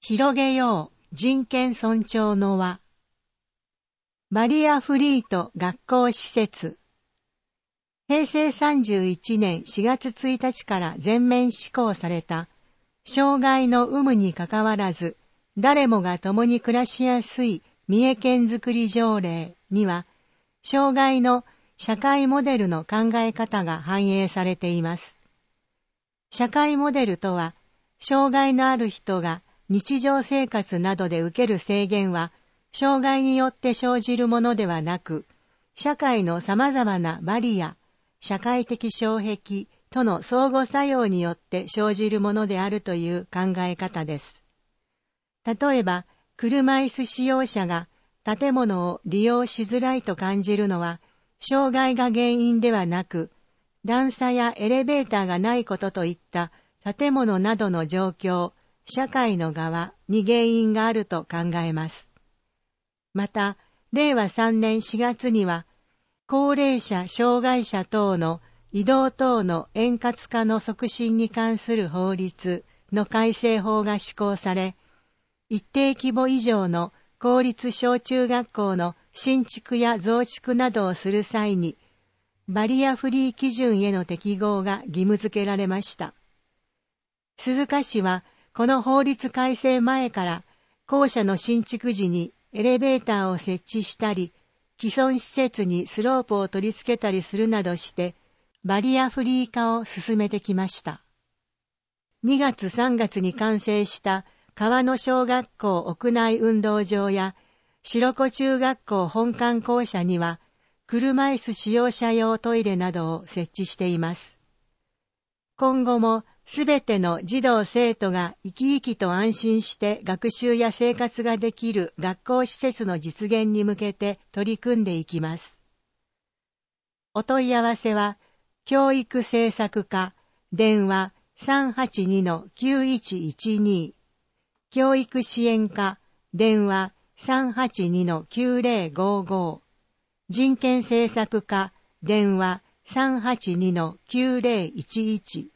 広げよう人権尊重の輪。バリアフリーと学校施設。平成31年4月1日から全面施行された障害の有無にかかわらず誰もが共に暮らしやすい三重県づくり条例には障害の社会モデルの考え方が反映されています。社会モデルとは障害のある人が日常生活などで受ける制限は障害によって生じるものではなく社会の様々なバリア、社会的障壁との相互作用によって生じるものであるという考え方です。例えば、車椅子使用者が建物を利用しづらいと感じるのは、障害が原因ではなく、段差やエレベーターがないことといった建物などの状況、社会の側に原因があると考えます。また、令和3年4月には、高齢者、障害者等の移動等の円滑化の促進に関する法律の改正法が施行され、一定規模以上の公立小中学校の新築や増築などをする際に、バリアフリー基準への適合が義務付けられました。鈴鹿市は、この法律改正前から、校舎の新築時にエレベーターを設置したり、既存施設にスロープを取り付けたりするなどして、バリアフリー化を進めてきました。2月3月に完成した川野小学校屋内運動場や白子中学校本館校舎には、車椅子使用者用トイレなどを設置しています。今後もすべての児童生徒が生き生きと安心して学習や生活ができる学校施設の実現に向けて取り組んでいきます。お問い合わせは、教育政策課、電話 382-9112、教育支援課、電話 382-9055、人権政策課、電話 382-9011